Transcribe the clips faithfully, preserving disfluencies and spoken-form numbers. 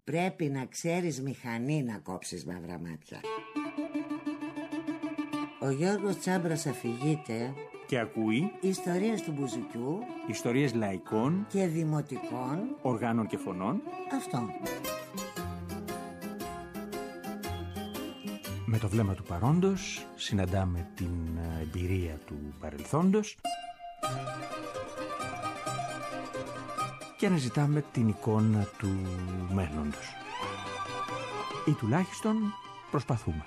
Πρέπει να ξέρεις μηχανή να κόψεις μαύρα μάτια. Ο Γιώργος Τσάμπρας αφηγείται και ακούει ιστορίες του Μπουζουκιού, ιστορίες λαϊκών και δημοτικών οργάνων και φωνών. Αυτό. Με το βλέμμα του παρόντος συναντάμε την εμπειρία του παρελθόντος και αναζητάμε την εικόνα του μέλλοντος. Ή τουλάχιστον προσπαθούμε.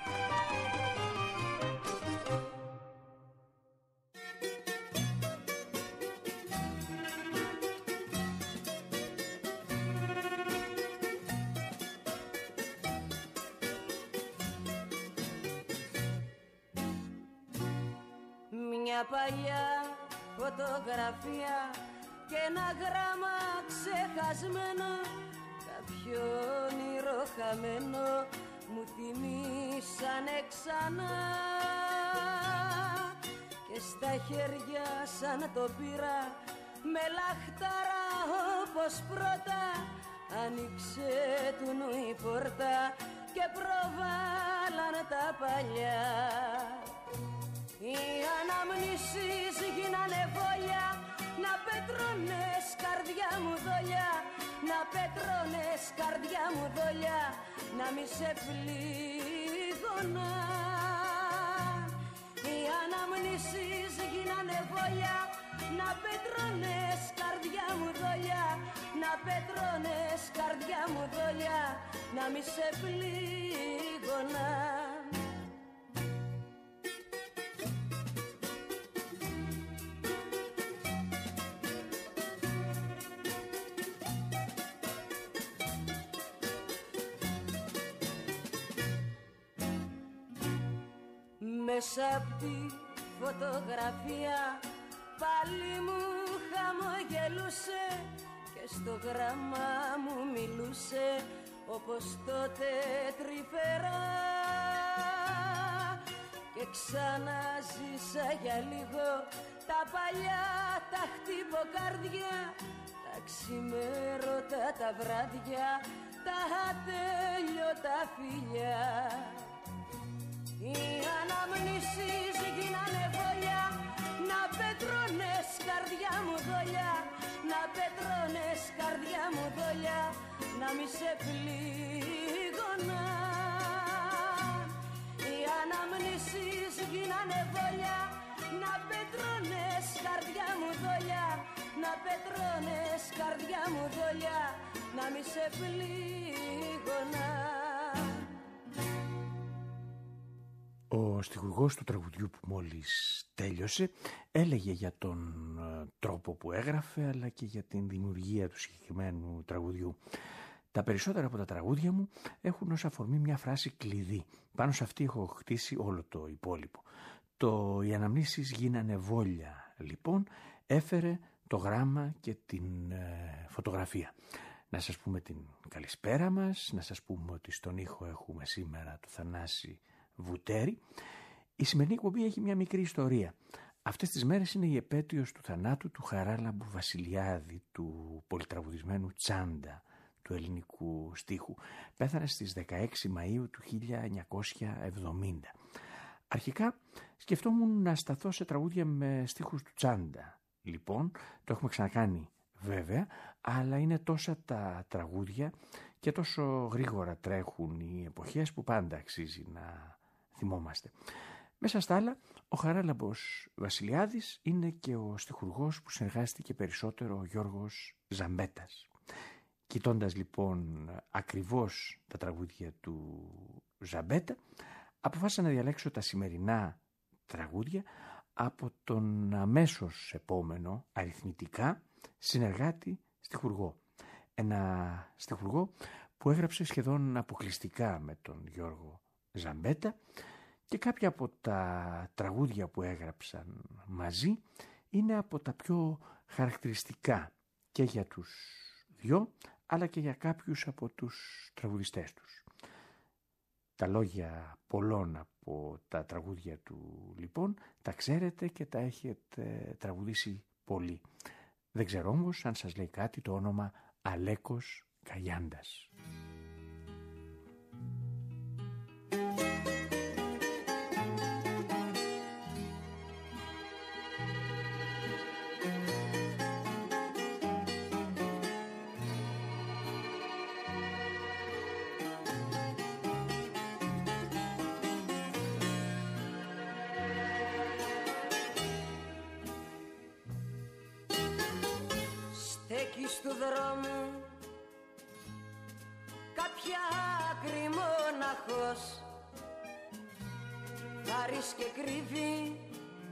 Μια παλιά φωτογραφία και ένα γράμμα ξεχασμένο, κάποιο όνειρο χαμένο μου θυμίσανε ξανά. Και στα χέρια σαν το πήρα με λαχτάρα όπως πρώτα, άνοιξε του νου η πόρτα και προβάλλαν τα παλιά. Οι αναμνήσεις γίνανε βόλια, να πετρώνες καρδιά μου δόλια, να πετρώνες καρδιά μου δόλια, να μη σε πλήγωνα. Οι αναμνήσεις γίνανε βόλια, να πετρώνες καρδιά μου δόλια, να πετρώνες καρδιά μου δόλια, να μη σε πλήγωνα. Μέσα απ' τη φωτογραφία πάλι μου χαμογελούσε και στο γράμμα μου μιλούσε όπως τότε τρυφερά. Και ξαναζήσα για λίγο τα παλιά τα χτυποκάρδια, τα ξημέρωτα τα βράδια, τα ατέλειωτα φιλιά. Οι αναμνήσεις γίνανε βόλια, να πετρώνες καρδιά μου δόλια, να πετρώνες καρδιά μου δόλια, να μη σε πλήγωνα. Οι αναμνήσεις γίνανε βόλια, να πετρώνες καρδιά μου δόλια, να πετρώνες καρδιά μου δόλια, να μη σε πλήγωνα. Ο στιχουργός του τραγουδιού που μόλις τέλειωσε έλεγε για τον ε, τρόπο που έγραφε, αλλά και για την δημιουργία του συγκεκριμένου τραγουδιού. Τα περισσότερα από τα τραγούδια μου έχουν ως αφορμή μια φράση κλειδί. Πάνω σε αυτή έχω χτίσει όλο το υπόλοιπο. Το «Οι αναμνήσεις γίνανε βόλια» λοιπόν έφερε το γράμμα και την ε, φωτογραφία. Να σας πούμε την καλησπέρα μας, να σας πούμε ότι στον ήχο έχουμε σήμερα το Θανάση Βουτέρη. Η σημερινή εκπομπή έχει μια μικρή ιστορία. Αυτές τις μέρες είναι η επέτειος του θανάτου του Χαράλαμπου Βασιλιάδη, του πολυτραγουδισμένου Τσάντα, του ελληνικού στίχου. Πέθανε στις δεκαέξι Μαΐου του χίλια εννιακόσια εβδομήντα. Αρχικά σκεφτόμουν να σταθώ σε τραγούδια με στίχους του Τσάντα. Λοιπόν, το έχουμε ξανακάνει βέβαια, αλλά είναι τόσα τα τραγούδια και τόσο γρήγορα τρέχουν οι εποχές που πάντα αξίζει να θυμόμαστε. Μέσα στα άλλα, ο Χαράλαμπος Βασιλιάδης είναι και ο στιχουργός που συνεργάστηκε περισσότερο ο Γιώργος Ζαμπέτας. Κοιτώντας λοιπόν ακριβώς τα τραγούδια του Ζαμπέτα, αποφάσισα να διαλέξω τα σημερινά τραγούδια από τον αμέσως επόμενο αριθμητικά συνεργάτη στιχουργό. Ένα στιχουργό που έγραψε σχεδόν αποκλειστικά με τον Γιώργο Ζαμπέτα και κάποια από τα τραγούδια που έγραψαν μαζί είναι από τα πιο χαρακτηριστικά και για τους δυο αλλά και για κάποιους από τους τραγουδιστές τους. Τα λόγια πολλών από τα τραγούδια του λοιπόν τα ξέρετε και τα έχετε τραγουδήσει πολύ. Δεν ξέρω όμως αν σας λέει κάτι το όνομα Αλέκος Καγιάντας. του δρόμου κάποια άκρη μοναχός βάρης και κρύβει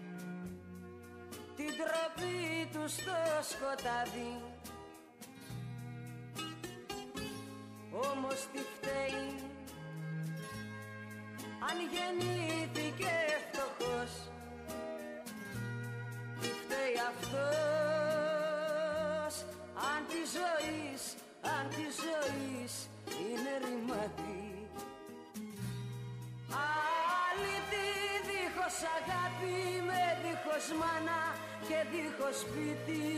την τροπή του στο σκοτάδι. Όμως τι φταίει αν γεννήθηκε φτωχός, τι φταίει αυτός αν τη ζωής, αν τη ζωής είναι ρημάτι. Αλήτη δίχως αγάπη, με δίχως μάνα και δίχως σπίτι.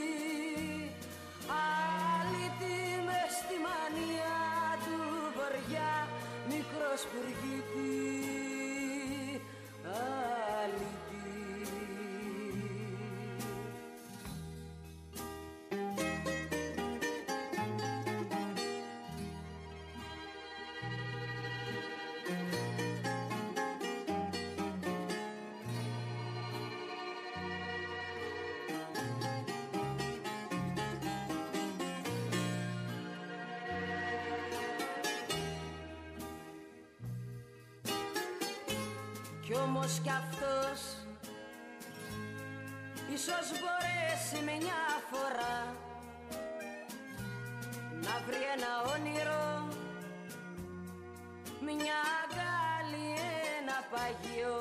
Αλήτη μες στη μανία του βοριά, μικρός πουργίτη. Αλήτη. Κι όμως κι αυτός ίσως μπορέσει μια φορά να βρει ένα όνειρο, μια αγκάλη, ένα παγιό,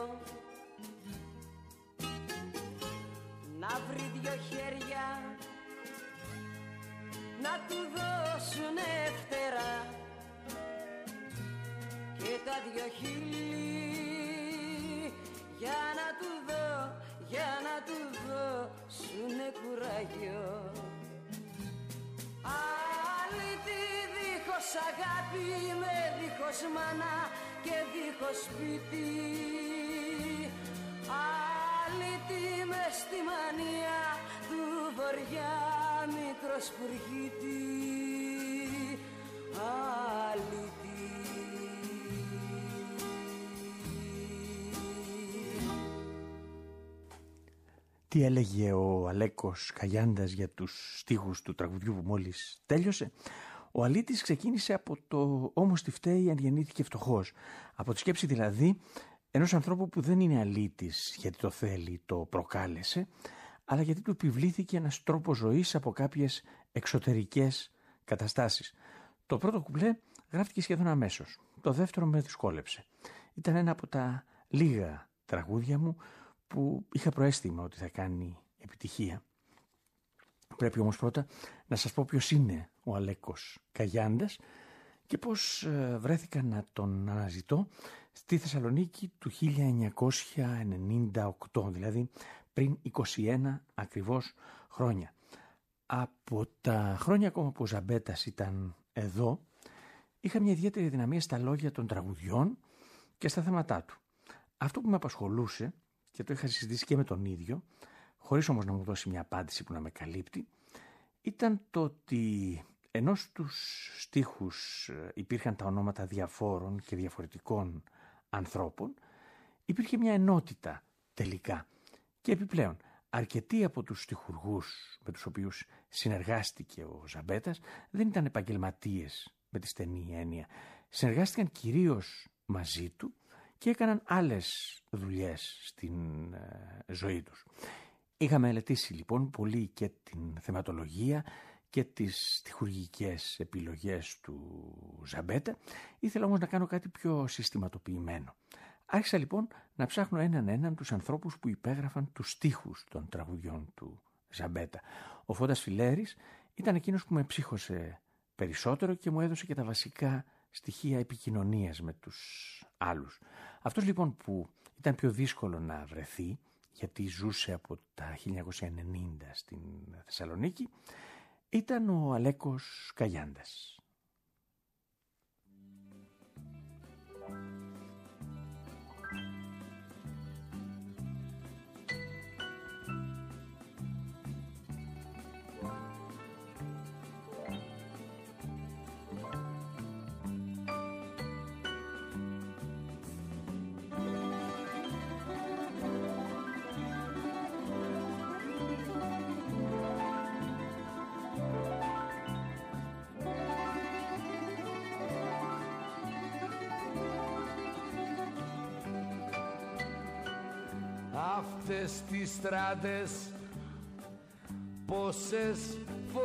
να βρει δυο χέρια να του δώσουνε φτερά και τα δυο χείλη για να του δω, για να του δώσουνε κουράγιο. Αλήτη δίχως αγάπη, με δίχως μάνα και δίχως σπίτι. Αλήτη μες στη μανία του βοριά, μικρός πουργίτη. Αλήτη. Τι έλεγε ο Αλέκος Καγιάντας για τους στίχους του τραγουδιού που μόλις τέλειωσε? Ο Αλήτης ξεκίνησε από το «Όμως τι φταίει αν γεννήθηκε φτωχός», από τη σκέψη δηλαδή ενός ανθρώπου που δεν είναι αλήτης γιατί το θέλει, το προκάλεσε, αλλά γιατί του επιβλήθηκε ένας τρόπος ζωής από κάποιες εξωτερικές καταστάσεις. Το πρώτο κουπλέ γράφτηκε σχεδόν αμέσως, το δεύτερο με δυσκόλεψε. Ήταν ένα από τα λίγα τραγούδια μου που είχα προαίσθημα ότι θα κάνει επιτυχία. Πρέπει όμως πρώτα να σας πω ποιος είναι ο Αλέκος Καγιάντας και πώς βρέθηκα να τον αναζητώ στη Θεσσαλονίκη του χίλια εννιακόσια ενενήντα οκτώ, δηλαδή πριν είκοσι ένα ακριβώς χρόνια. Από τα χρόνια ακόμα που ο Ζαμπέτας ήταν εδώ, είχα μια ιδιαίτερη δυναμία στα λόγια των τραγουδιών και στα θέματά του. Αυτό που με απασχολούσε, και το είχα συζητήσει και με τον ίδιο, χωρίς όμως να μου δώσει μια απάντηση που να με καλύπτει, ήταν το ότι ενώ στους στίχους υπήρχαν τα ονόματα διαφόρων και διαφορετικών ανθρώπων, υπήρχε μια ενότητα τελικά. Και επιπλέον, αρκετοί από τους στιχουργούς με τους οποίους συνεργάστηκε ο Ζαμπέτας δεν ήταν επαγγελματίες με τη στενή έννοια. Συνεργάστηκαν κυρίως μαζί του και έκαναν άλλες δουλειές στην ε, ζωή τους. Είχα μελετήσει λοιπόν πολύ και την θεματολογία και τις στιχουργικές επιλογές του Ζαμπέτα. Ήθελα όμως να κάνω κάτι πιο συστηματοποιημένο. Άρχισα λοιπόν να ψάχνω έναν έναν τους ανθρώπους που υπέγραφαν τους στίχους των τραγουδιών του Ζαμπέτα. Ο Φώντας Φιλέρης ήταν εκείνος που με ψύχωσε περισσότερο και μου έδωσε και τα βασικά στοιχεία επικοινωνίας με τους άλλους. Αυτός λοιπόν που ήταν πιο δύσκολο να βρεθεί, γιατί ζούσε από τα χίλια εννιακόσια ενενήντα στην Θεσσαλονίκη, ήταν ο Αλέκος Καγιάντας. αυτές τις στράτες πόσες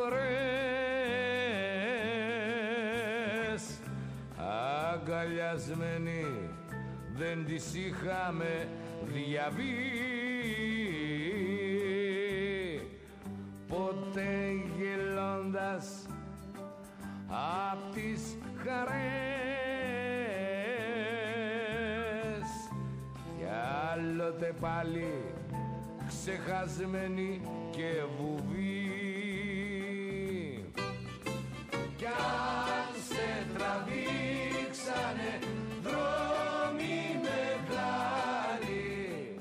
φορές αγκαλιασμένοι δεν τις είχαμε διαβεί, ποτέ γελώντας απ' τις χαρές κι άλλοτε πάλι ξεχασμένοι και βουβοί. Κι αν σε τραβήξανε δρόμοι μεγάλοι,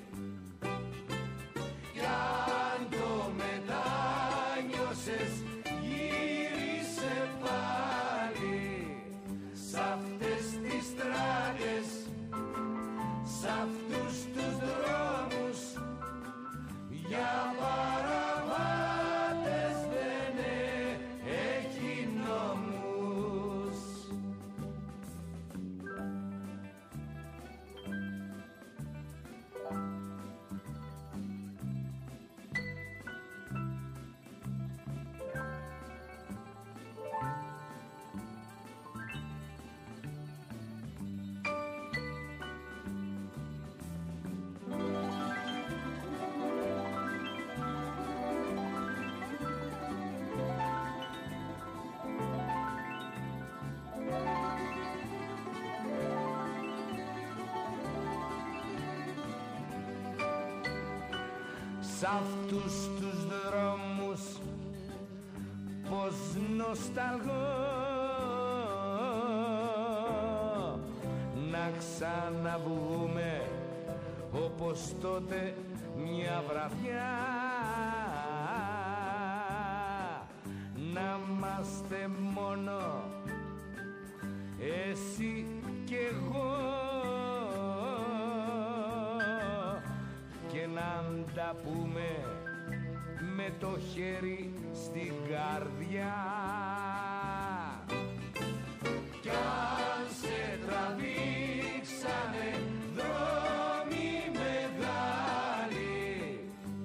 κι αν το μετάνιωσες γύρισε πάλι σ' αυτές τις στράτες, σ' αυτούς τους δρόμους για παραβάτες δεν έχει νόμους. Σ' αυτούς τους δρόμους πως νοσταλγώ να ξαναβγούμε όπως τότε μια βραδιά, να είμαστε μόνο εσύ κι εγώ και να τα πούμε με το χέρι στην καρδιά. Κι αν σε τραβήξανε δρόμοι μεγάλοι,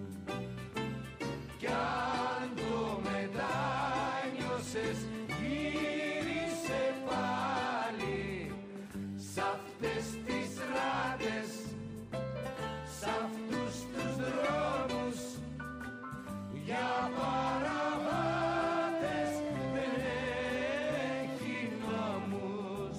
κι αν το μετάνιωσες γύρισε πάλι σ' αυτές τις ράτες, σ' αυτούς τους δρόμους για παραβάτες δεν έχει νόμους.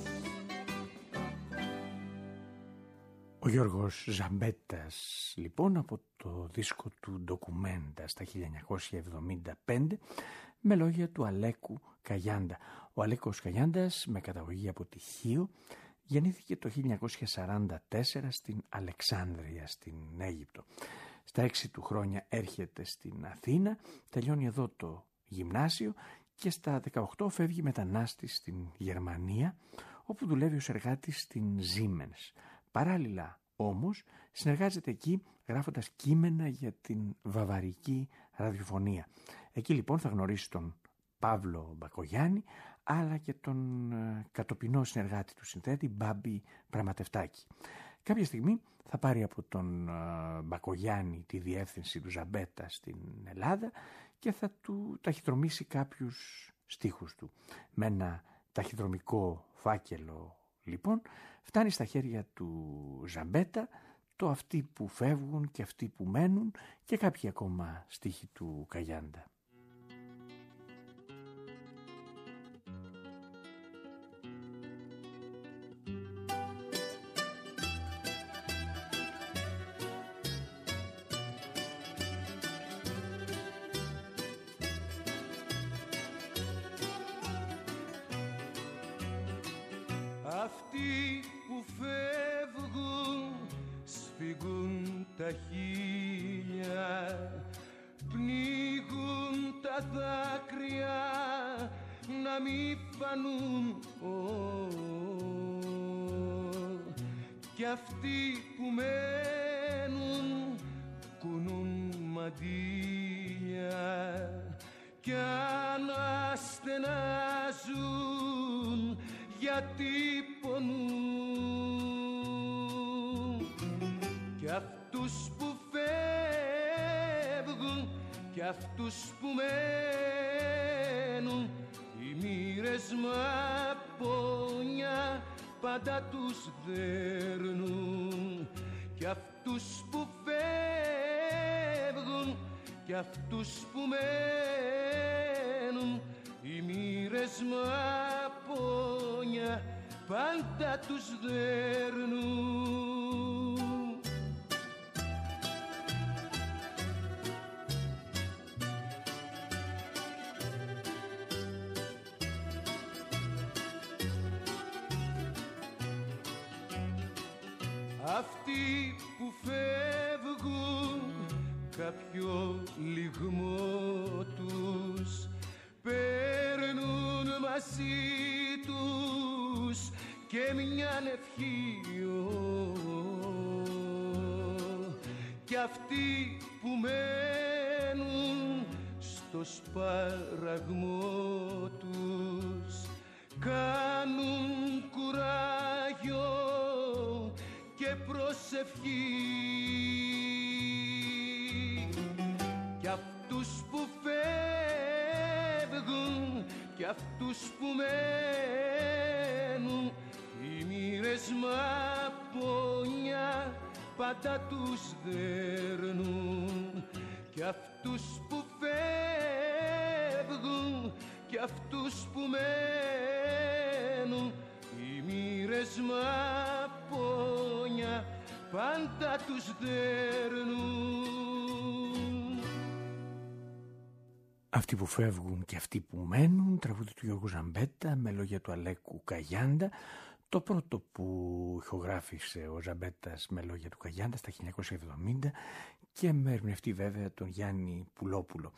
Ο Γιώργος Ζαμπέτας, λοιπόν, από το δίσκο του «Ντοκουμέντα» στα χίλια εννιακόσια εβδομήντα πέντε, με λόγια του Αλέκου Καγιάντα. Ο Αλέκος Καγιάντας, με καταγωγή από τη Χίο, γεννήθηκε το χίλια εννιακόσια σαράντα τέσσερα στην Αλεξάνδρεια, στην Αίγυπτο. Στα έξι του χρόνια έρχεται στην Αθήνα, τελειώνει εδώ το γυμνάσιο και στα δεκαοκτώ φεύγει μετανάστης στην Γερμανία, όπου δουλεύει ως εργάτης στην Siemens. Παράλληλα όμως συνεργάζεται εκεί γράφοντας κείμενα για την βαβαρική ραδιοφωνία. Εκεί λοιπόν θα γνωρίσει τον Παύλο Μπακογιάννη, αλλά και τον ε, κατοπινό συνεργάτη του συνθέτη Μπάμπη Πραγματευτάκη. Κάποια στιγμή θα πάρει από τον ε, Μπακογιάννη τη διεύθυνση του Ζαμπέτα στην Ελλάδα και θα του ταχυδρομήσει κάποιους στίχους του. Με ένα ταχυδρομικό φάκελο λοιπόν φτάνει στα χέρια του Ζαμπέτα το «Αυτοί που φεύγουν και αυτοί που μένουν» και κάποιοι ακόμα στίχοι του Καγιάντα. Αυτοί που φεύγουν σφίγγουν τα χείλια, πνίγουν τα δάκρυα να μη φανούν, oh, κι αυτοί που μένουν κουνούν μαντήλια κι αναστενάζουν γιατί πονούν, κι αυτούς που φεύγουν αυτούς που μένουν οι μοίρες μαπόνια πάντα τους δέρνουν, κι αυτούς που φεύγουν κι αυτούς που μένουν οι μοίρες μαπόνια πάντα τους δέρνουν. Αυτοί που φεύγουν κάποιο λιγμό τους παίρνουν μαζί τους και μιαν ευχή, κι αυτοί που μένουν στο σπαραγμό τους κάνουν κουράγιο και προσευχή, κι αυτούς που φεύγουν κι αυτούς που μένουν οι μοίρες μαπόνια πάντα τους δέρνουν, κι αυτούς που φεύγουν κι αυτούς που μένουν οι μοίρες μαπόνια πάντα τους δέρνουν. Αυτοί που φεύγουν και αυτοί που μένουν, τραγούδι του Γιώργου Ζαμπέτα με λόγια του Αλέκου Καγιάντα, το πρώτο που ηχογράφησε ο Ζαμπέτας με λόγια του Καγιάντα στα χίλια εννιακόσια εβδομήντα και με ερμηνευτή βέβαια τον Γιάννη Πουλόπουλο.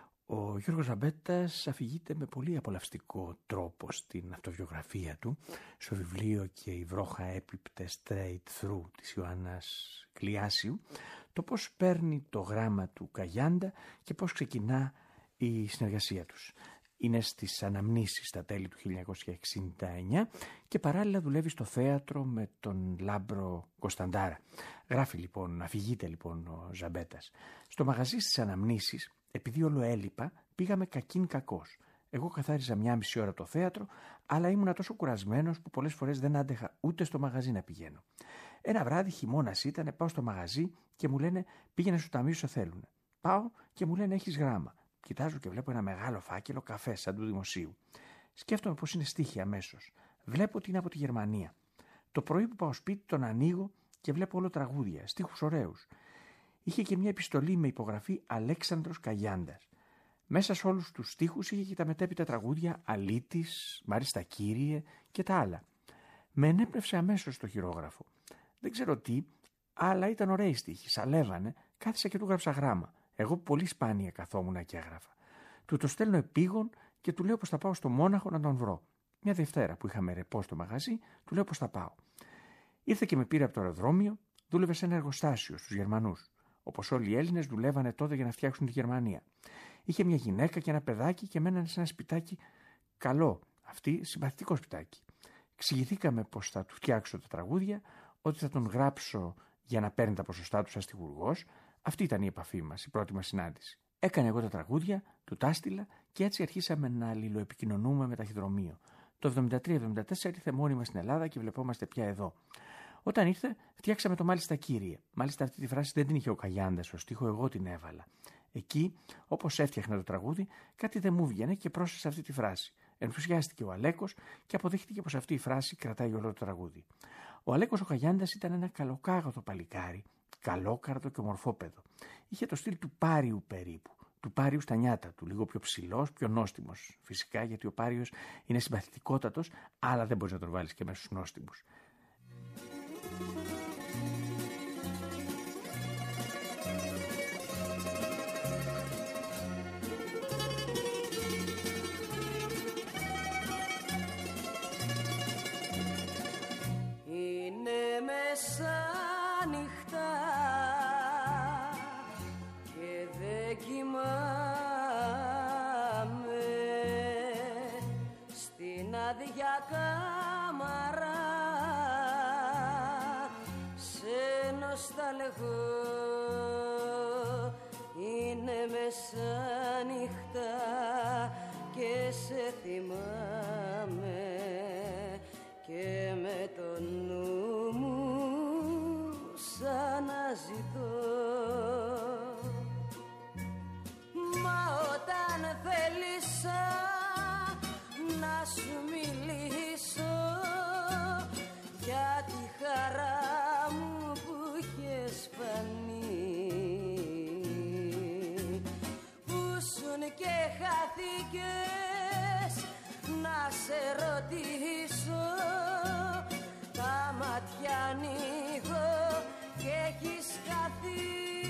Ο Γιώργος Ζαμπέτας αφηγείται με πολύ απολαυστικό τρόπο στην αυτοβιογραφία του, στο βιβλίο «Και η βρόχα έπιπτε straight through» της Ιωάννας Κλειάσιου, το πώς παίρνει το γράμμα του Καγιάντα και πώς ξεκινά η συνεργασία τους. Είναι στις αναμνήσεις στα τέλη του χίλια εννιακόσια εξήντα εννιά και παράλληλα δουλεύει στο θέατρο με τον Λάμπρο Κωνσταντάρα. Γράφει λοιπόν, αφηγείται λοιπόν ο Ζαμπέτας. Στο μαγαζί στις αναμνήσεις, επειδή όλο έλειπα, πήγαμε κακήν κακός. Εγώ καθάριζα μια μισή ώρα το θέατρο, αλλά ήμουνα τόσο κουρασμένος που πολλές φορές δεν άντεχα ούτε στο μαγαζί να πηγαίνω. Ένα βράδυ χειμώνας ήταν, πάω στο μαγαζί και μου λένε πήγαινε στο ταμείο σου θέλουνε. Πάω και μου λένε έχεις γράμμα. Κοιτάζω και βλέπω ένα μεγάλο φάκελο καφέ σαν του δημοσίου. Σκέφτομαι πως είναι στίχη αμέσως. Βλέπω ότι είναι από τη Γερμανία. Το πρωί που πάω σπίτι τον ανοίγω και βλέπω όλο τραγούδια, στίχους ωραίους. Είχε και μια επιστολή με υπογραφή Αλέξανδρος Καγιάντας. Μέσα σε όλους τους στίχους είχε και τα μετέπειτα τραγούδια Αλήτης, Μάριστα Κύριε και τα άλλα. Με ενέπνευσε αμέσως το χειρόγραφο. Δεν ξέρω τι, αλλά ήταν ωραίοι στίχοι, σαλεύανε, κάθισα και του γράψα γράμμα. Εγώ πολύ σπάνια καθόμουν και έγραφα. Του το στέλνω επίγον και του λέω πως θα πάω στο Μόναχο να τον βρω. Μια Δευτέρα που είχαμε ρεπό στο μαγαζί, του λέω πως θα πάω. Ήρθε και με πήρε από το αεροδρόμιο, δούλευε σε ένα εργοστάσιο στους Γερμανούς. Όπως όλοι οι Έλληνες δουλεύανε τότε για να φτιάξουν τη Γερμανία. Είχε μια γυναίκα και ένα παιδάκι και μένανε σε ένα σπιτάκι καλό, αυτή συμπαθητικό σπιτάκι. Εξηγηθήκαμε πως θα του φτιάξω τα τραγούδια, ότι θα τον γράψω για να παίρνει τα ποσοστά του σαν στιχουργός. Αυτή ήταν η επαφή μας, η πρώτη μας συνάντηση. Έκανε εγώ τα τραγούδια, του τα έστειλα και έτσι αρχίσαμε να αλληλοεπικοινωνούμε με ταχυδρομείο. Το εβδομήντα τρία εβδομήντα τέσσερα ήρθε μόνιμα στην Ελλάδα και βλεπόμαστε πια εδώ. Όταν ήρθε, φτιάξαμε το Μάλιστα Κύριε. Μάλιστα αυτή τη φράση δεν την είχε ο Καγιάντας στο στίχο, εγώ την έβαλα. Εκεί, όπως έφτιαχνα το τραγούδι, κάτι δεν μου βγαίνει και πρόσθεσα αυτή τη φράση. Ενθουσιάστηκε ο Αλέκος και αποδείχτηκε πως αυτή η φράση κρατάει όλο το τραγούδι. Ο Αλέκος ο Καγιάντας ήταν ένα καλοκάγατο παλικάρι, καλόκαρδο και ομορφόπεδο. Είχε το στυλ του Πάριου περίπου, του Πάριου στα νιάτα του, λίγο πιο ψηλός, πιο νόστιμος. Φυσικά γιατί ο Πάριος είναι συμπαθητικότατος, αλλά δεν μπορείς να τον βάλεις και μέσα στους νόστιμους. Είναι μεσάνυχτα και δεν κοιμάμαι στην άδεια κάμαρα, σε νοσταλγώ είναι μεσάνυχτα και σε θυμάμαι και με το νου μου σαν να ζητώ. Μα όταν θέλησα να σου μιλήσω για τη χαρά μου που είχες φανεί, που σουν και χάθηκες, να σε ρωτήσω, τα μάτια ανοίγω και έχεις χαθεί.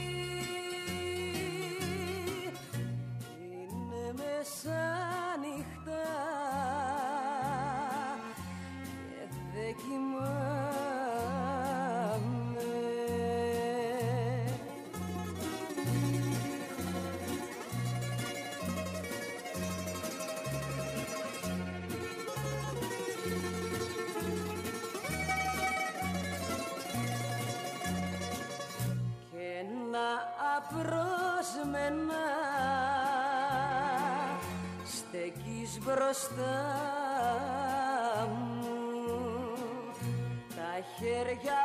Είναι μεσάνυχτα και δεν κοιμάμαι. Απρόσμενα στεκείς μπροστά μου, τα χέρια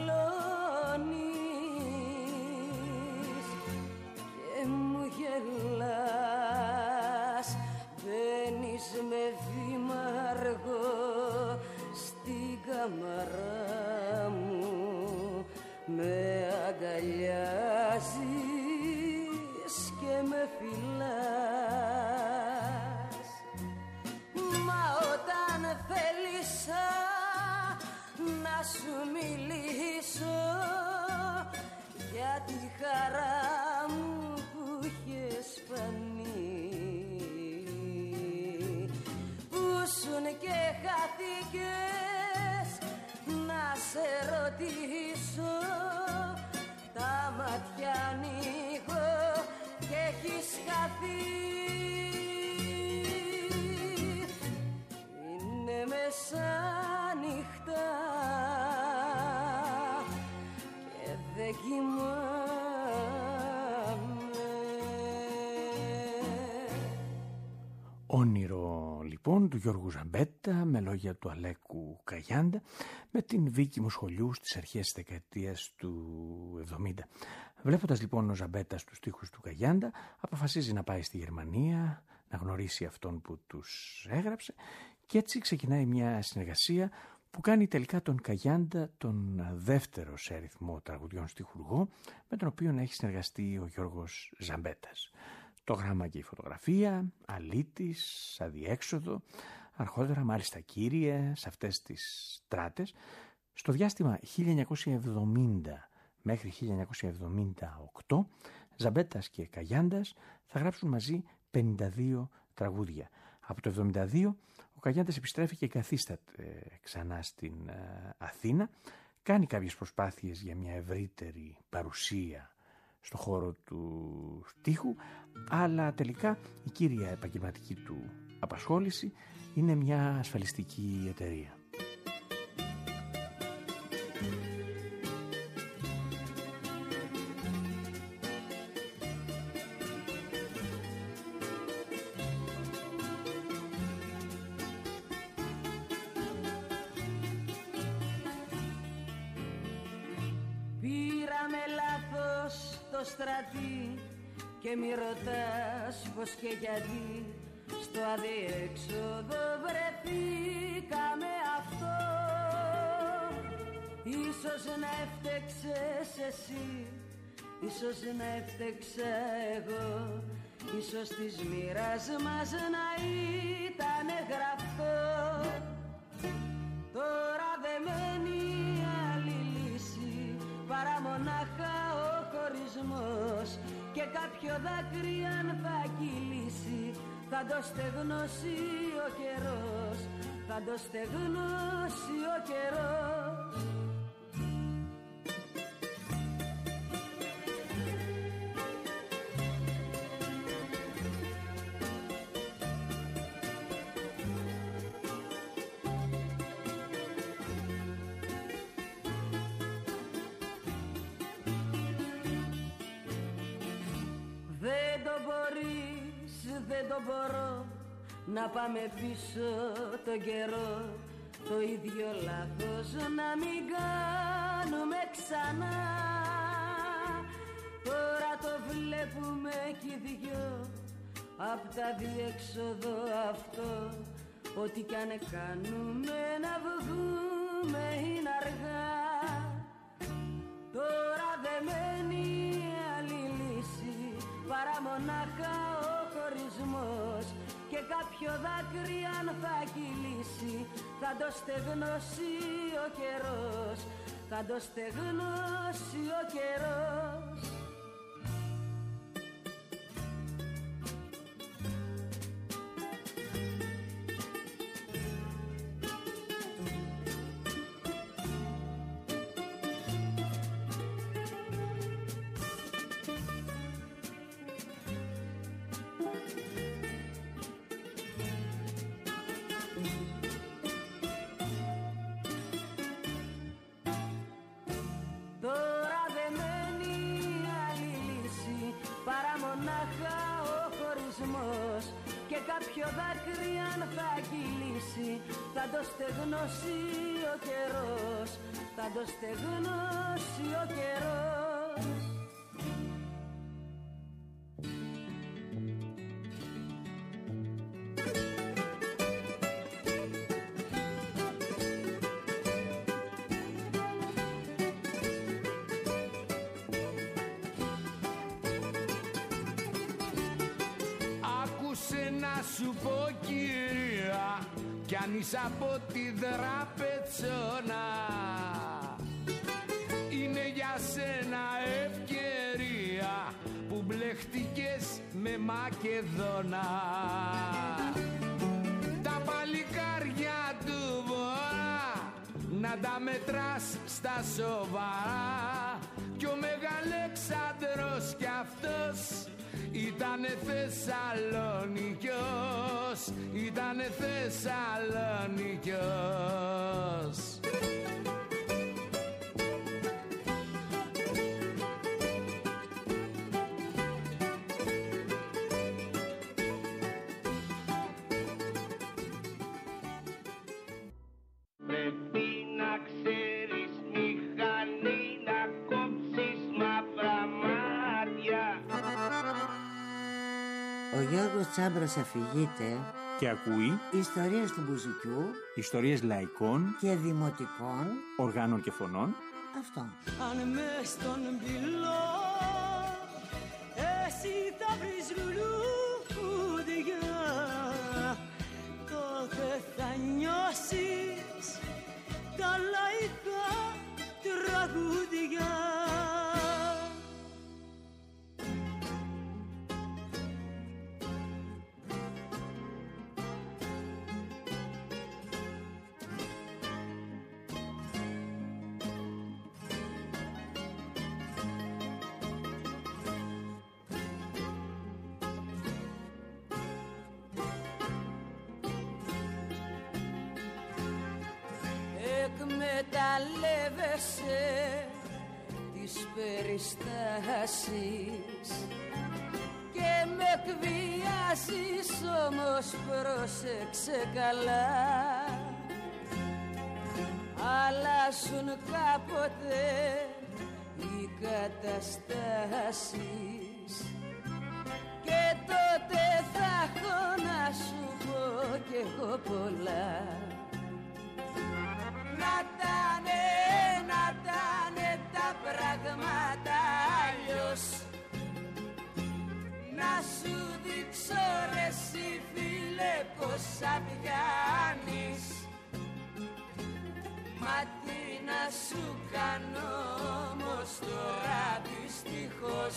πλώνεις και μου γελάς. Μπαίνεις με βήμα αργό στην καμαρά μου, με αγκαλιάζεις και με φυλάς. Μα όταν θέλησα να σου μιλήσω για τη χαρά μου που είχες φανεί, που σουν και χάθηκες, να σε ρωτήσω, τα μάτια ανοίγω και έχεις χαθεί. Είναι μεσάνυχτα και δεν κοιμάμαι. Όνειρο λοιπόν του Γιώργου Ζαμπέτα με λόγια του Αλέκου Καγιάντα, με την Βίκη Μουσχολιού στις αρχές της δεκαετίας του εβδομήντα. Βλέποντας λοιπόν ο Ζαμπέτας τους στίχους του Καγιάντα, αποφασίζει να πάει στη Γερμανία, να γνωρίσει αυτόν που τους έγραψε, και έτσι ξεκινάει μια συνεργασία που κάνει τελικά τον Καγιάντα τον δεύτερο σε αριθμό τραγουδιών στιχουργό με τον οποίο έχει συνεργαστεί ο Γιώργος Ζαμπέτας. Το γράμμα και η φωτογραφία, αλήτης, αδιέξοδο, αρχότερα μάλιστα κύριε σε αυτές τις στράτες. Στο διάστημα χίλια εννιακόσια εβδομήντα μέχρι χίλια εννιακόσια εβδομήντα οκτώ, Ζαμπέτας και Καγιάντας θα γράψουν μαζί πενήντα δύο τραγούδια. Από το εβδομήντα δύο ο Καγιάντας επιστρέφει και καθίσταται ξανά στην Αθήνα, κάνει κάποιες προσπάθειες για μια ευρύτερη παρουσία στο χώρο του στίχου, αλλά τελικά η κύρια επαγγελματική του απασχόληση είναι μια ασφαλιστική εταιρεία. Πήραμε λάθος το στρατή και μη ρωτάς πως και γιατί στο αδιέξοδο βρεθήκαμε αυτό. Ίσως να έφτεξες εσύ, ίσως να έφτεξα εγώ, ίσως της μοίρας μας να ήταν γραφτό. Τώρα δεν μένει άλλη λύση παρά μονάχα ο χωρισμός, και κάποιο δάκρυ αν θα κυλήσει θα το στεγνώσει ο καιρός, θα το στεγνώσει ο καιρός. δεν το μπορώ να πάμε πίσω το καιρό, το ίδιο λάθος να μην κάνουμε ξανά. Τώρα το βλέπουμε κι οι δυο απ' τα διέξοδο αυτό. Ό,τι κι αν κάνουμε να βγούμε είναι αργά. Τώρα δεν μένει άλλη λύση παρά μονάχα ο χωρισμός, και κάποιο δάκρυ αν θα κυλήσει θα το στεγνώσει ο καιρός, θα το στεγνώσει ο καιρός. Και κάποιο δάκρυ αν θα κυλήσει θα το στεγνώσει ο καιρός, θα το στεγνώσει ο καιρός. Σου πω κυρία, κι αν είσαι από τη Δραπετσόνα, είναι για σένα ευκαιρία που μπλεχτήκες με Μακεδόνα. Τα παλικάρια του Βορρά να τα μετράς στα σοβαρά, κι ο Μεγαλέξανδρος κι αυτός ήτανε Θεσσαλονικιός, ήτανε Θεσσαλονικιός. Πρέπει να ξέρεις μηχανή να κόψεις μαύρα μάτια. Ο Γιώργος Τσάμπρος αφηγείται και ακούει ιστορίες του μπουζουκιού, ιστορίες λαϊκών και δημοτικών οργάνων και φωνών. Αυτό. Αν μες στον πυλό εσύ θα βρεις λουλούδια, τότε θα νιώσεις τα λαϊκά τραγούδια. Εκμεταλλεύεσαι τις περιστάσεις και με εκβιάζεις, όμως πρόσεξε καλά. Αλλάζουν κάποτε οι καταστάσεις και τότε θα έχω να σου πω κι εγώ πολλά. Να τάνε, να τάνε τα πράγματα αλλιώς, να σου δείξω ρε εσύ φίλε πως απιάνεις. Μα τι να σου κάνω όμως τώρα δυστυχώς.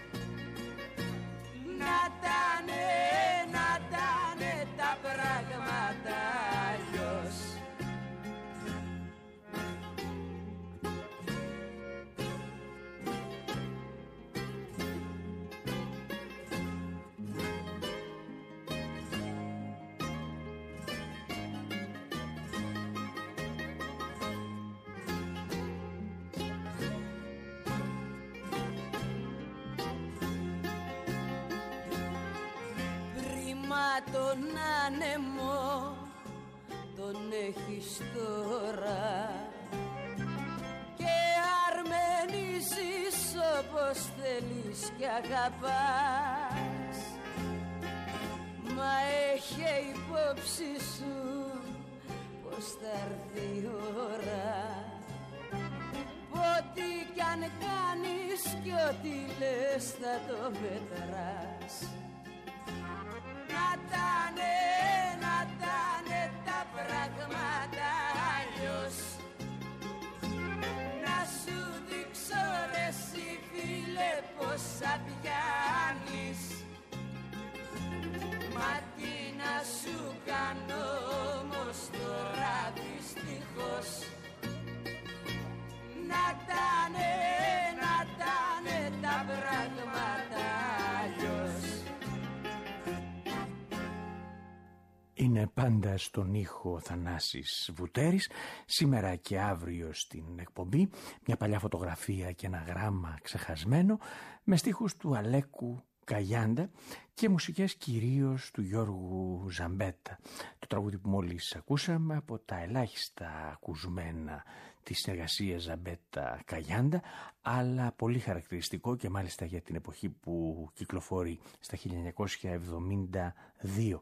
Να τάνε, να τάνε τα πράγματα αλλιώς. Μα τον άνεμο τον έχεις τώρα και αρμενίζεις όπως θέλεις και αγαπάς. Μα έχει υπόψη σου πως θα έρθει η ώρα, ό,τι κι αν κάνεις κι ό,τι λες θα το μετράς. Να τάνε, να τάνε τα πράγματα αλλιώς, να σου δείξω ρε εσύ φίλε πως θα πιάνεις. Μα τι να σου κάνω όμως τώρα δυστυχώς, να τάνε, να τάνε τα πράγματα αλλιώς. Είναι πάντα στον ήχο ο Θανάσης Βουτέρης. Σήμερα και αύριο στην εκπομπή μια παλιά φωτογραφία και ένα γράμμα ξεχασμένο, με στίχους του Αλέκου Καγιάντα και μουσικές κυρίως του Γιώργου Ζαμπέτα. Το τραγούδι που μόλις ακούσαμε, από τα ελάχιστα ακουσμένα της συνεργασίας Ζαμπέτα Καγιάντα, αλλά πολύ χαρακτηριστικό και μάλιστα για την εποχή που κυκλοφορεί, στα χίλια εννιακόσια εβδομήντα δύο.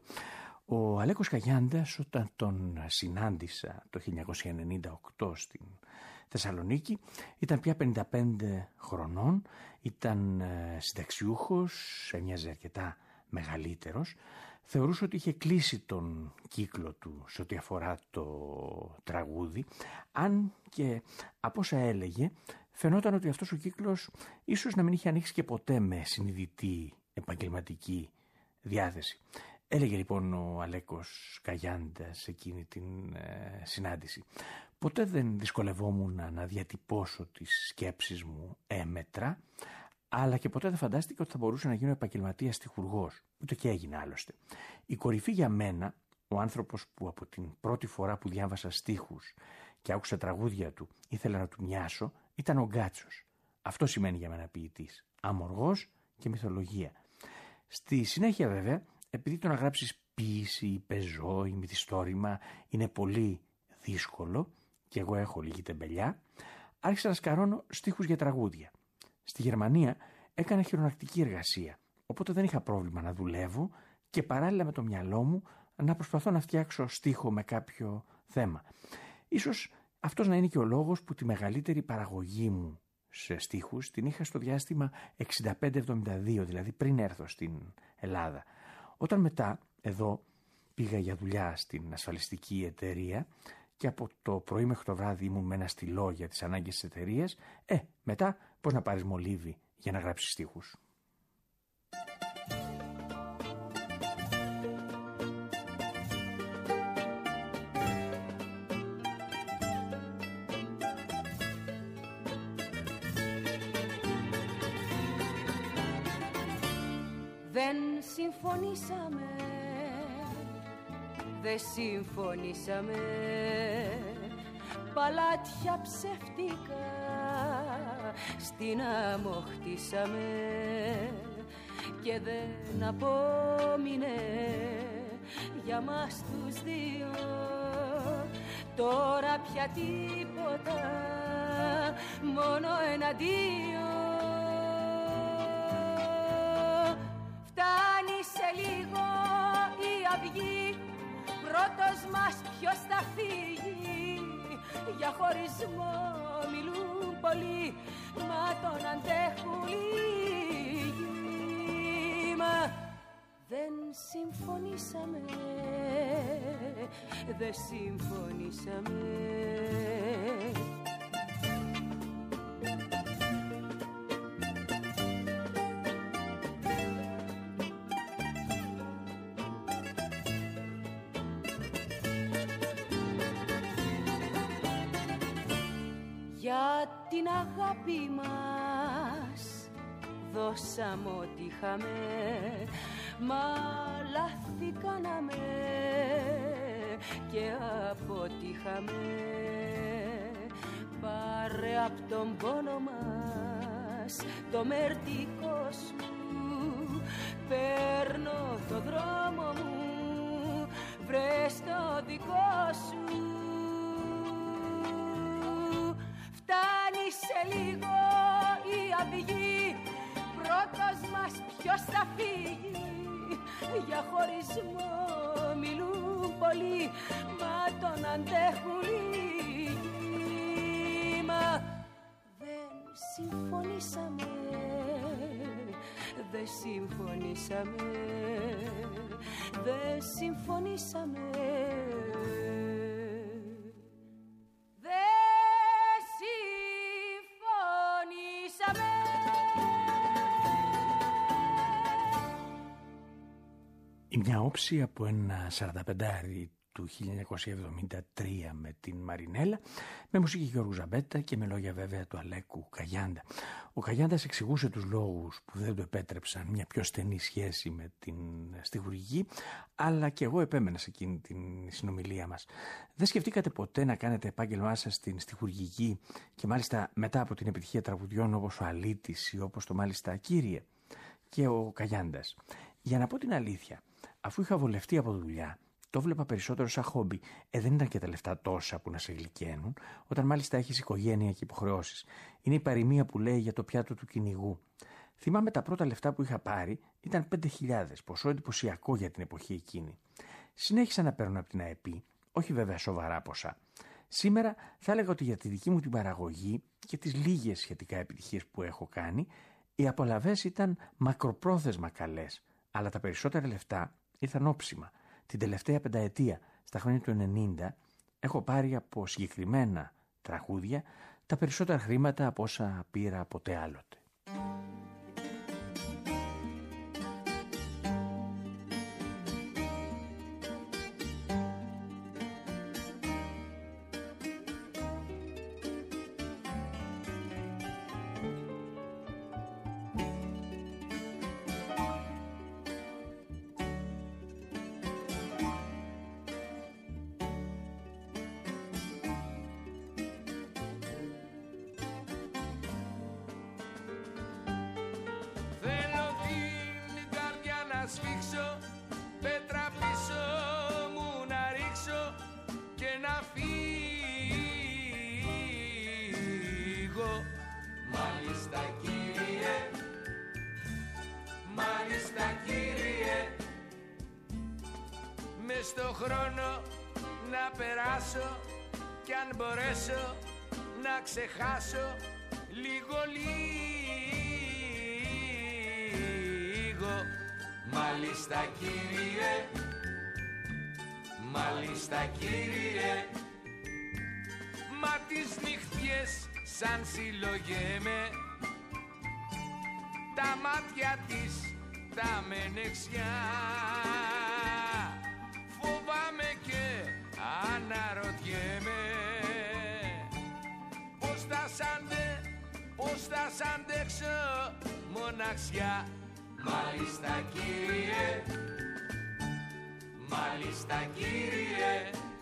Ο Αλέκος Καγιάντας, όταν τον συνάντησα το χίλια εννιακόσια ενενήντα οκτώ στην Θεσσαλονίκη, ήταν πια πενήντα πέντε χρονών, ήταν συνταξιούχος, έμοιαζε αρκετά μεγαλύτερος. Θεωρούσε ότι είχε κλείσει τον κύκλο του σε ό,τι αφορά το τραγούδι, αν και από όσα έλεγε φαινόταν ότι αυτός ο κύκλος ίσως να μην είχε ανοίξει και ποτέ με συνειδητή επαγγελματική διάθεση. Έλεγε λοιπόν ο Αλέκος Καγιάντας εκείνη την ε, συνάντηση: «Ποτέ δεν δυσκολευόμουν να διατυπώσω τις σκέψεις μου έμετρα, αλλά και ποτέ δεν φαντάστηκα ότι θα μπορούσα να γίνω επαγγελματίας στιχουργός, ούτε και έγινε άλλωστε. Η κορυφή για μένα, ο άνθρωπος που από την πρώτη φορά που διάβασα στίχους και άκουσα τραγούδια του ήθελα να του μοιάσω, ήταν ο Γκάτσος. Αυτό σημαίνει για μένα ποιητής, αμοργός και μυθολογία. Στη συνέχεια βέβαια, επειδή το να γράψεις ποίηση ή πεζό ή μυθιστόρημα είναι πολύ δύσκολο και εγώ έχω λίγη τεμπελιά, άρχισα να σκαρώνω στίχους για τραγούδια. Στη Γερμανία έκανα χειρονακτική εργασία, οπότε δεν είχα πρόβλημα να δουλεύω και παράλληλα με το μυαλό μου να προσπαθώ να φτιάξω στίχο με κάποιο θέμα. Ίσως αυτός να είναι και ο λόγος που τη μεγαλύτερη παραγωγή μου σε στίχους την είχα στο διάστημα εξήντα πέντε εβδομήντα δύο, δηλαδή πριν έρθω στην Ελλάδα. Όταν μετά εδώ πήγα για δουλειά στην ασφαλιστική εταιρεία και από το πρωί μέχρι το βράδυ ήμουν με ένα στυλό για τις ανάγκες της εταιρείας, ε, μετά πώς να πάρεις μολύβι για να γράψεις στίχους. Δεν συμφωνήσαμε, δεν συμφωνήσαμε, παλάτια ψεύτικα στην άμμο χτίσαμε και δεν απόμεινε για μας τους δύο τώρα πια τίποτα, μόνο ένα δύο. Φτάνει σε λίγο η αυγή, πρώτος μας ποιος θα φύγει. Για χωρισμό μιλούν πολλοί, μα τον αντέχουν λίγοι. Μα δεν συμφωνήσαμε, δεν συμφωνήσαμε. Για την αγάπη μας δώσαμε ό,τι είχαμε, μα λάθη κάναμε και αποτύχαμε. Πάρε απ' τον πόνο μας το μερτικό σου, παίρνω το δρόμο μου βρες το δικό σου. Φτάνει σε λίγο η αυγή, πρώτος μας ποιος θα φύγει. Για χωρισμό μιλούν πολλοί, μα τον αντέχουν λίγοι. Μα δεν συμφωνήσαμε, δεν συμφωνήσαμε, δεν συμφωνήσαμε. Η μια όψη από ένα σαρανταπεντάρι του χίλια εννιακόσια εβδομήντα τρία με την Μαρινέλα, με μουσική Γιώργου Ζαμπέτα και με λόγια βέβαια του Αλέκου Καγιάντα. Ο Καγιάντας εξηγούσε τους λόγους που δεν του επέτρεψαν μια πιο στενή σχέση με την στιχουργική, αλλά και εγώ επέμενα σε εκείνη την συνομιλία μας. Δεν σκεφτήκατε ποτέ να κάνετε επάγγελμά σας στην στιχουργική και μάλιστα μετά από την επιτυχία τραγουδιών όπως ο Αλήτης ή όπως το μάλιστα Κύριε? Και ο Καγιάντας: για να πω την αλήθεια, αφού είχα βολευτεί από δουλειά, το βλέπα περισσότερο σαν χόμπι. Ε, δεν ήταν και τα λεφτά τόσα που να σε γλυκαίνουν, όταν μάλιστα έχεις οικογένεια και υποχρεώσεις. Είναι η παροιμία που λέει για το πιάτο του κυνηγού. Θυμάμαι τα πρώτα λεφτά που είχα πάρει ήταν πέντε χιλιάδες, ποσό εντυπωσιακό για την εποχή εκείνη. Συνέχισα να παίρνω από την ΑΕΠ, όχι βέβαια σοβαρά ποσά. Σήμερα θα έλεγα ότι για τη δική μου την παραγωγή και τις λίγες σχετικά επιτυχίες που έχω κάνει, οι απολαβές ήταν μακροπρόθεσμα καλές, αλλά τα περισσότερα λεφτά ήρθαν όψιμα. Την τελευταία πενταετία, στα χρόνια του ενενήντα, έχω πάρει από συγκεκριμένα τραγούδια τα περισσότερα χρήματα από όσα πήρα ποτέ άλλοτε. Σφίξω, πέτρα πίσω μου να ρίξω και να φύγω. Μάλιστα κύριε, μάλιστα κύριε, μες στο χρόνο να περάσω κι αν μπορέσω να ξεχάσω λίγο λίγο. Μάλιστα κύριε, μάλιστα κύριε, μα τις νυχτιές σαν συλλογέμαι, τα μάτια της τα μενεξιά. Φοβάμαι και αναρωτιέμαι πώς θα σ' αντε, πώς θα σ' αντέξω μοναξιά. Μάλιστα κύριε, μάλιστα κύριε.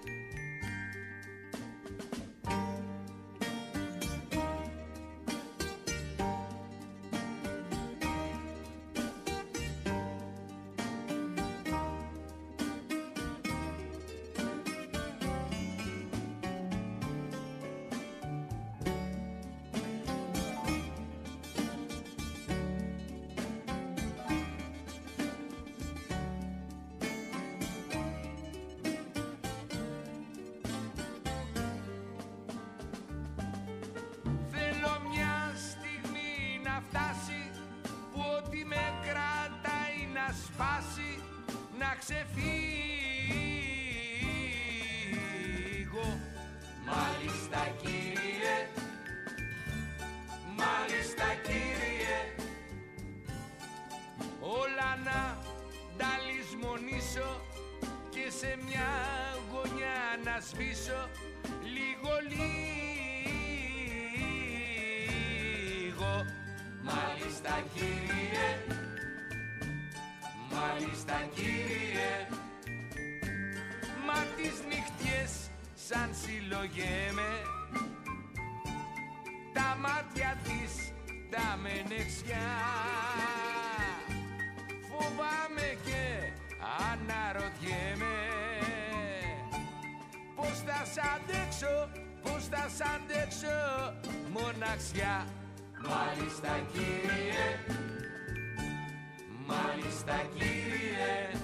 Σπάσει, να ξεφύγω. Μάλιστα κύριε, μάλιστα κύριε, όλα να τα λησμονήσω και σε μια γωνιά να σβήσω λίγο λίγο. Μάλιστα κύριε, μάλιστα κύριε, μα τις νυχτιές σαν συλλογέμαι, τα μάτια της τα μενεξιά. Φοβάμαι και αναρωτιέμαι Πώς θα σ' αντέξω, πώς θα σ' αντέξω, μοναξιά. Μάλιστα κύριε, μάλιστα κύριε.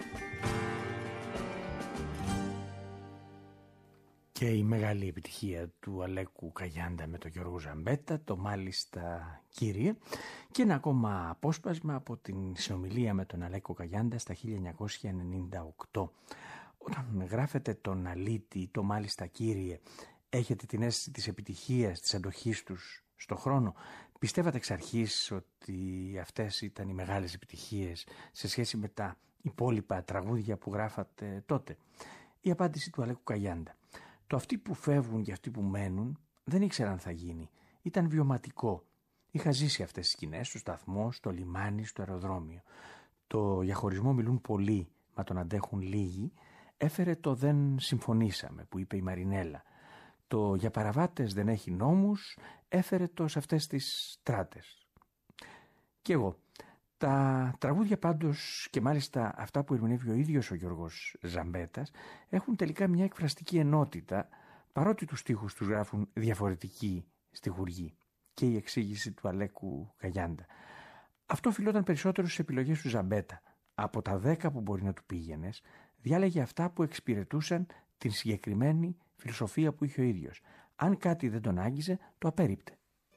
Και η μεγάλη επιτυχία του Αλέκου Καγιάντα με τον Γιώργο Ζαμπέτα, το «Μάλιστα κύριε», και ένα ακόμα απόσπασμα από την συνομιλία με τον Αλέκο Καγιάντα στα χίλια εννιακόσια ενενήντα οκτώ. Όταν γράφετε τον Αλήτη, το «Μάλιστα κύριε», έχετε την αίσθηση της επιτυχίας, της αντοχής τους στο χρόνο? Πιστεύατε εξ αρχής ότι αυτές ήταν οι μεγάλες επιτυχίες σε σχέση με τα υπόλοιπα τραγούδια που γράφατε τότε? Η απάντηση του Αλέκου Καγιάντα: το αυτοί που φεύγουν και αυτοί που μένουν δεν ήξεραν θα γίνει. Ήταν βιωματικό. Είχα ζήσει αυτές τις σκηνές στο σταθμό, στο λιμάνι, στο αεροδρόμιο. Το για χωρισμό μιλούν πολλοί, μα τον αντέχουν λίγοι, έφερε το «δεν συμφωνήσαμε» που είπε η Μαρινέλα. Το «για παραβάτες δεν έχει νόμους» έφερε το σε αυτές τις στράτες. Κι εγώ. Τα τραγούδια πάντως, και μάλιστα αυτά που ερμηνεύει ο ίδιος ο Γιώργος Ζαμπέτας, έχουν τελικά μια εκφραστική ενότητα, παρότι τους στίχους τους γράφουν διαφορετικοί στιχουργοί. Και η εξήγηση του Αλέκου Καγιάντα: αυτό οφειλόταν περισσότερο στις επιλογές του Ζαμπέτα. Από τα δέκα που μπορεί να του πήγαινες, διάλεγε αυτά που εξυπηρετούσαν την συγκεκριμένη φιλοσοφία που είχε ο ίδιος. Αν κάτι δεν τον άγγιζε, το απέρριπτε.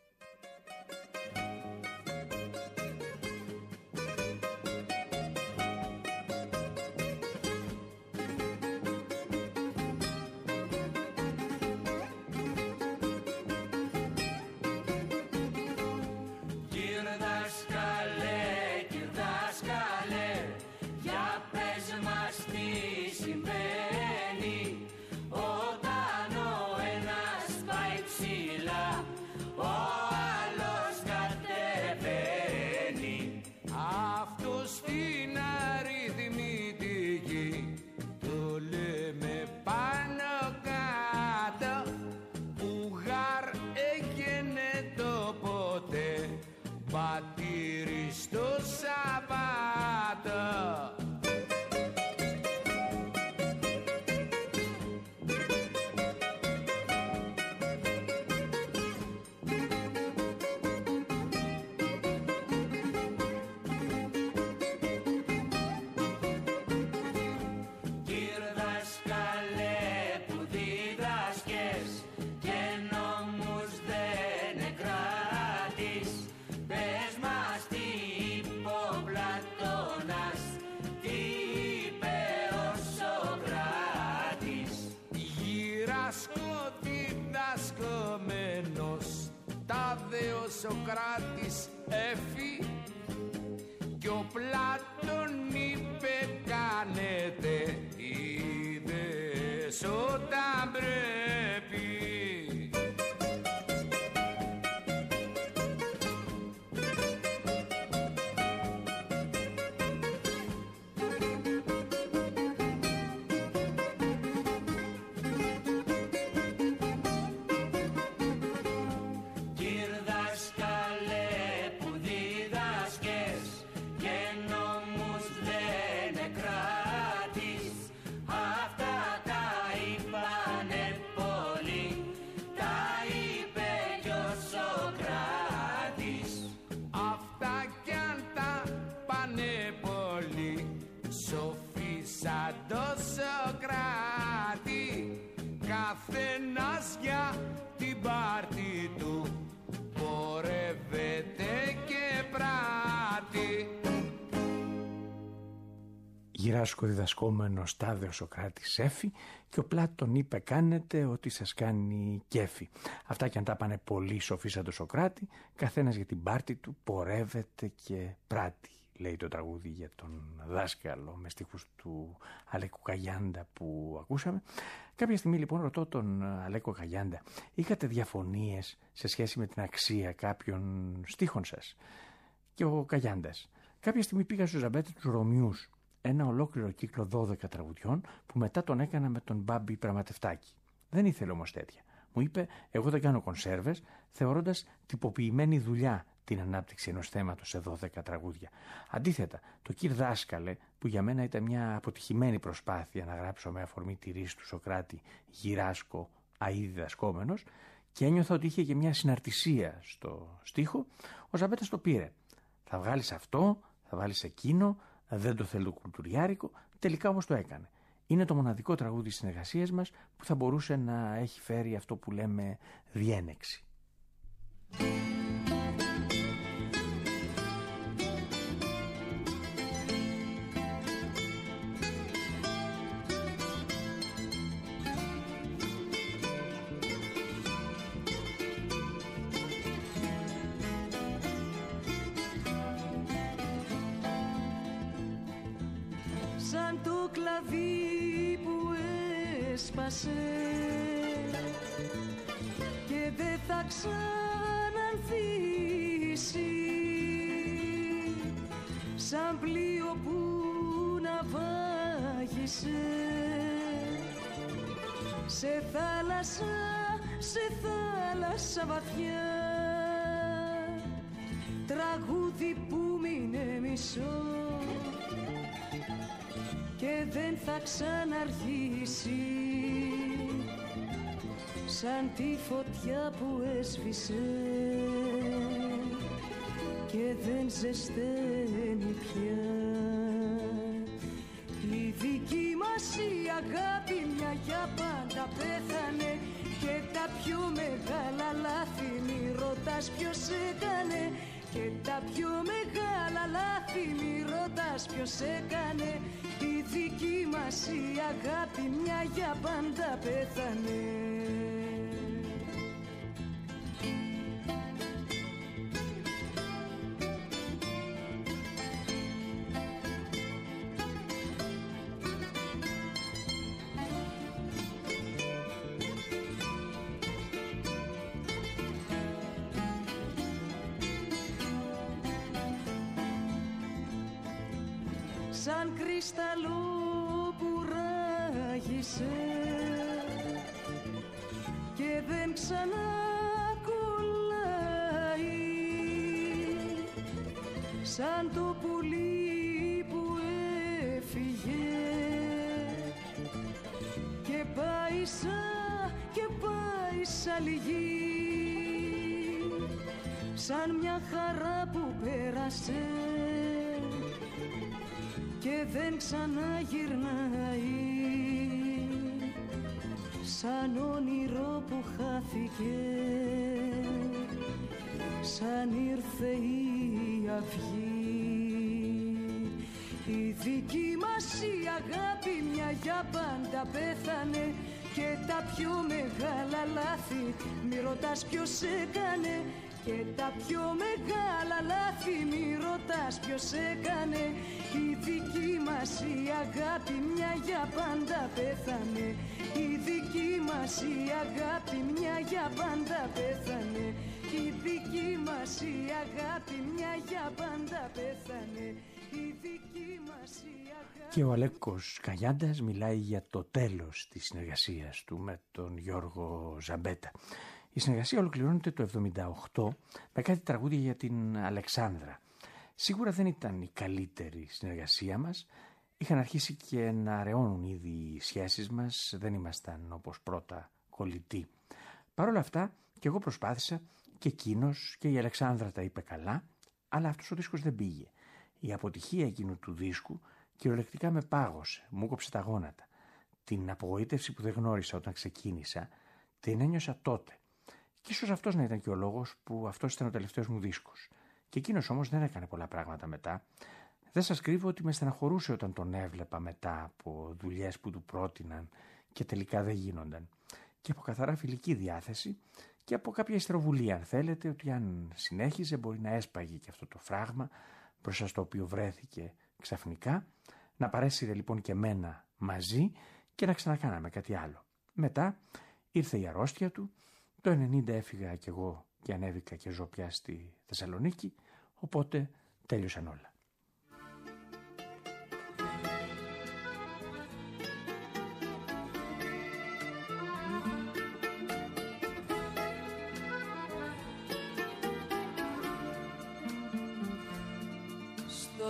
Σοκράτης έφη κι ο Πλάτων είπε κάνετε είδες όταν πρέπει. Καθένας για την πάρτη του πορεύεται και πράττει. Γυράσκω διδασκόμενος τάδε ο Σοκράτης έφη και ο Πλάτων είπε κάνετε ό,τι σας κάνει κέφι. Αυτά κι αν τα πάνε πολύ σοφοί σαν το Σοκράτη, καθένας για την πάρτη του πορεύεται και πράττει, λέει το τραγούδι για τον δάσκαλο με στίχους του Αλέκου Καγιάντα που ακούσαμε. Κάποια στιγμή λοιπόν ρωτώ τον Αλέκο Καγιάντα, είχατε διαφωνίες σε σχέση με την αξία κάποιων στίχων σας? Και ο Καγιάντας: κάποια στιγμή πήγα στο Ζαμπέτα τους Ρωμιούς, ένα ολόκληρο κύκλο δώδεκα τραγουδιών που μετά τον έκανα με τον Μπάμπη Πραγματευτάκη. Δεν ήθελε όμως τέτοια. Μου είπε, εγώ δεν κάνω κονσέρβες, θεωρώντας τυποποιημένη δουλειά την ανάπτυξη ενός θέματος σε δώδεκα τραγούδια. Αντίθετα, το «Κυρ δάσκαλε», που για μένα ήταν μια αποτυχημένη προσπάθεια να γράψω με αφορμή τη ρίση του Σοκράτη «Γυράσκω, αΐ διδασκόμενος», και ένιωθα ότι είχε και μια συναρτησία στο στίχο, ο Ζαμπέτας το πήρε. Θα βγάλεις αυτό, θα βάλεις εκείνο, δεν το θέλω το κουλτουριάρικο, τελικά όμως το έκανε. Είναι το μοναδικό τραγούδι της συνεργασίας μας που θα μπορούσε να έχει φέρει αυτό που λέμε διένεξη. Σαν το κλαδί που έσπασε και δεν θα ξανανθήσει, σαν πλοίο που ναυάγησε σε θάλασσα, σε θάλασσα βαθιά, τραγούδι που μείνε μισό και δεν θα ξαναρχίσει, σαν τη φωτιά που έσβησε και δεν ζεσταίνει πια. Η δική μας η αγάπη μια για πάντα πέθανε και τα πιο μεγάλα λάθη μη ρωτάς ποιος έκανε, και τα πιο μεγάλα λάθη μη ρωτάς ποιος έκανε. Η δική μας η αγάπη μια για πάντα πέθανε. Σαν κρυσταλλό που ράγισε και δεν ξανακολλάει, σαν το πουλί που έφυγε και πάει σαν και πάει σαν λυγή, σαν μια χαρά που πέρασε και δεν ξαναγυρνάει, σαν όνειρο που χάθηκε, σαν ήρθε η αυγή. Η δική μας η αγάπη μια για πάντα πέθανε και τα πιο μεγάλα λάθη μη ρωτάς ποιος έκανε, και τα πιο μεγάλα λάθη μη ρωτάς ποιος έκανε. Η δική μας η αγάπη μια για πάντα πέθανε, η δική μας η αγάπη μια για πάντα πέθανε, η δική μας η αγάπη μια για πάντα πέθανε, η δική μας η αγάπη. Και ο Αλέκος Καγιάντας μιλάει για το τέλος της συνεργασίας του με τον Γιώργο Ζαμπέτα. Η συνεργασία ολοκληρώνεται το εβδομήντα οκτώ με κάτι τραγούδια για την Αλεξάνδρα. Σίγουρα δεν ήταν η καλύτερη συνεργασία μας. Είχαν αρχίσει και να αραιώνουν ήδη οι σχέσεις μας. Δεν ήμασταν όπως πρώτα κολλητοί. Παρ' όλα αυτά και εγώ προσπάθησα και εκείνος και η Αλεξάνδρα τα είπε καλά, αλλά αυτός ο δίσκος δεν πήγε. Η αποτυχία εκείνου του δίσκου κυριολεκτικά με πάγωσε, μου κόψε τα γόνατα. Την απογοήτευση που δεν γνώρισα όταν ξεκίνησα, την ένιωσα τότε. Και ίσως αυτός να ήταν και ο λόγος που αυτός ήταν ο τελευταίος μου δίσκος. Και εκείνος όμως δεν έκανε πολλά πράγματα μετά. Δεν σας κρύβω ότι με στεναχωρούσε όταν τον έβλεπα μετά από δουλειές που του πρότειναν και τελικά δεν γίνονταν. Και από καθαρά φιλική διάθεση και από κάποια ιστεροβουλία, αν θέλετε, ότι αν συνέχιζε μπορεί να έσπαγε και αυτό το φράγμα μπροστά στο οποίο βρέθηκε ξαφνικά, να παρέσυρε λοιπόν και μένα μαζί και να ξανακάναμε κάτι άλλο. Μετά ήρθε η αρρώστια του, το ενενήντα έφυγα κι εγώ και ανέβηκα και ζω πια στη Θεσσαλονίκη, οπότε τέλειωσαν όλα.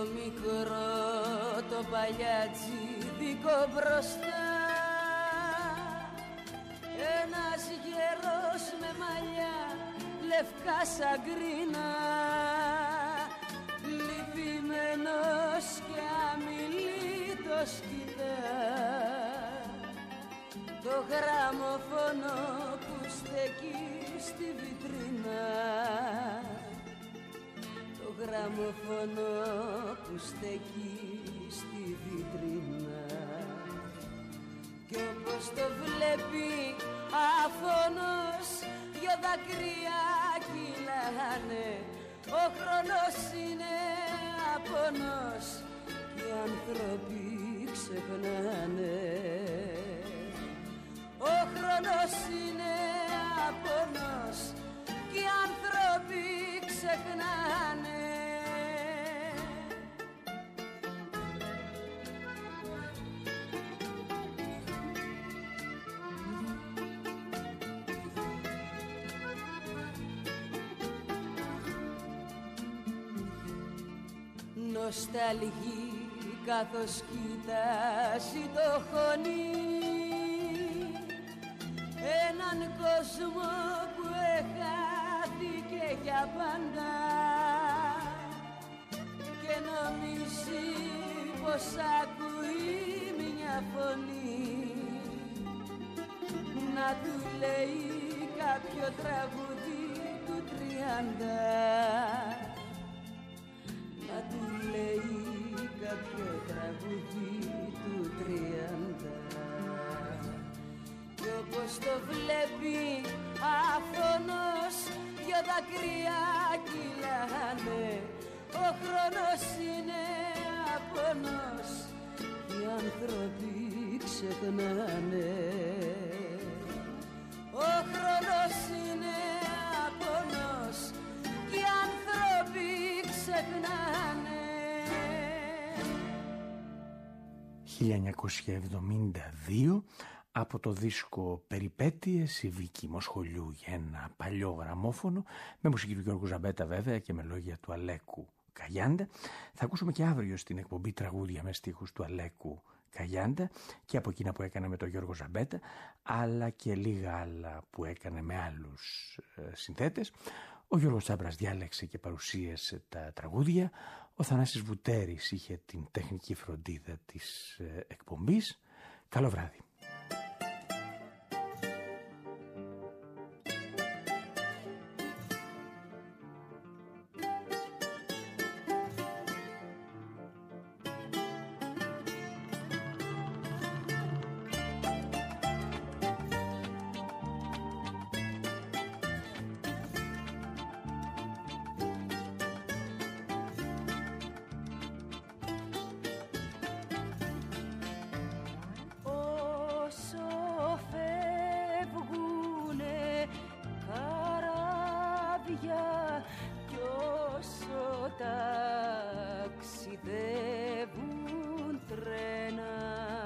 μικρό το παλιατζίδικο μπροστά, ένας γερός με μαλλιά λευκά σαν κρίνα, λυπημένος και αμιλήτος κοιτά το γραμμοφόνο που στέκει στη βιτρίνα, το γραμμοφόνο που στέκει στη βιτρίνα. Κι όπως το βλέπει αφωνός, δυο δάκρυα κυλάνε, ο χρόνος είναι απονός και οι άνθρωποι ξεχνάνε. Ο χρόνος είναι απονός και οι άνθρωποι ξεχνάνε. Νοσταλγεί καθώς κοιτάζει το χωνί, έναν κόσμο που έχαθηκε για πάντα και νομίζει πως ακούει μια φωνή να του λέει κάποιο τραγούδι του τριάντα, να του λέει κάποιο τραγούδι του τριάντα. Κι όπως το βλέπει αφωνός, δυο δάκρυα κυλάνε, ο χρόνος είναι απονός, οι άνθρωποι ξεχνάνε. Ο χρόνος είναι απονός και οι άνθρωποι ξεχνάνε. χίλια εννιακόσια εβδομήντα δύο, από το δίσκο «Περιπέτειες» η Βίκη Μοσχολιού για ένα παλιό γραμμόφωνο, με μουσική του Γιώργου Ζαμπέτα βέβαια και με λόγια του Αλέκου Καγιάντα. Θα ακούσουμε και αύριο στην εκπομπή τραγούδια με στίχους του Αλέκου Καγιάντα και από εκείνα που έκανε με τον Γιώργο Ζαμπέτα, αλλά και λίγα άλλα που έκανε με άλλους ε, συνθέτες. Ο Γιώργος Τσάμπρας διάλεξε και παρουσίασε τα τραγούδια. Ο Θανάσης Βουτέρης είχε την τεχνική φροντίδα της ε, εκπομπής. Καλό βράδυ. ταξιδεύουν τρένα.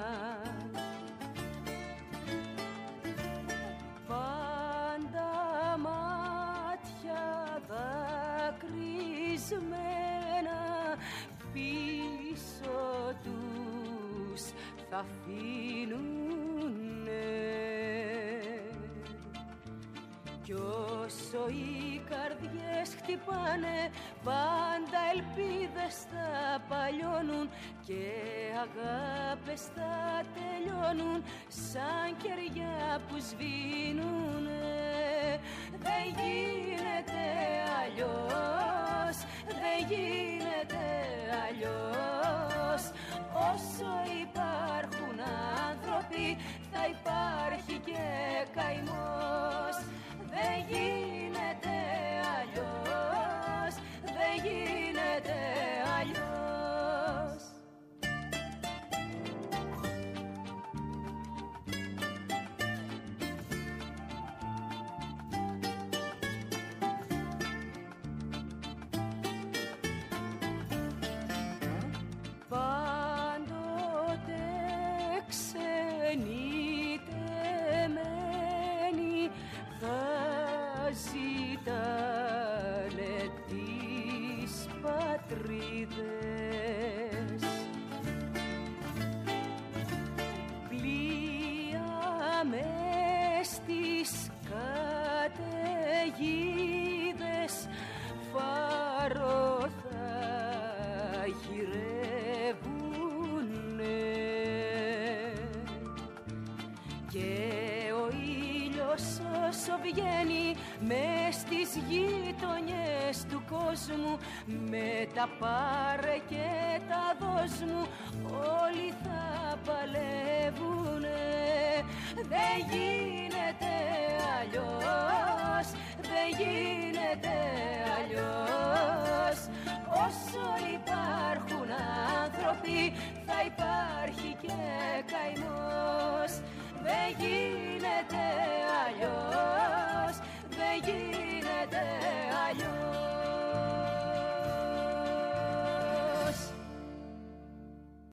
Πάντα μάτια δακρυσμένα πίσω τους θα αφήνουνε. Κι όσο οι καρδιές χτυπάνε, πάντα ελπίδες θα παλιώνουν και αγάπες θα τελειώνουν σαν κεριά που σβήνουνε. Δεν γίνεται αλλιώς, δεν γίνεται αλλιώς. Όσο υπάρχουν άνθρωποι θα υπάρχει και καημός. Δεν γίνεται αλλιώς, δεν γίνεται αλλιώς. Πάντοτε ξενιτεμένοι θα ζητάνε τις πατρίδες. παγίδες φάρο θα γυρεύουνε και ο ήλιος όσο βγαίνει μες στις γειτονιές του κόσμου με τα πάρε και τα δώσ' μου όλοι θα παλεύουνε. Δεν γίνεται αλλιώς, δεν γίνεται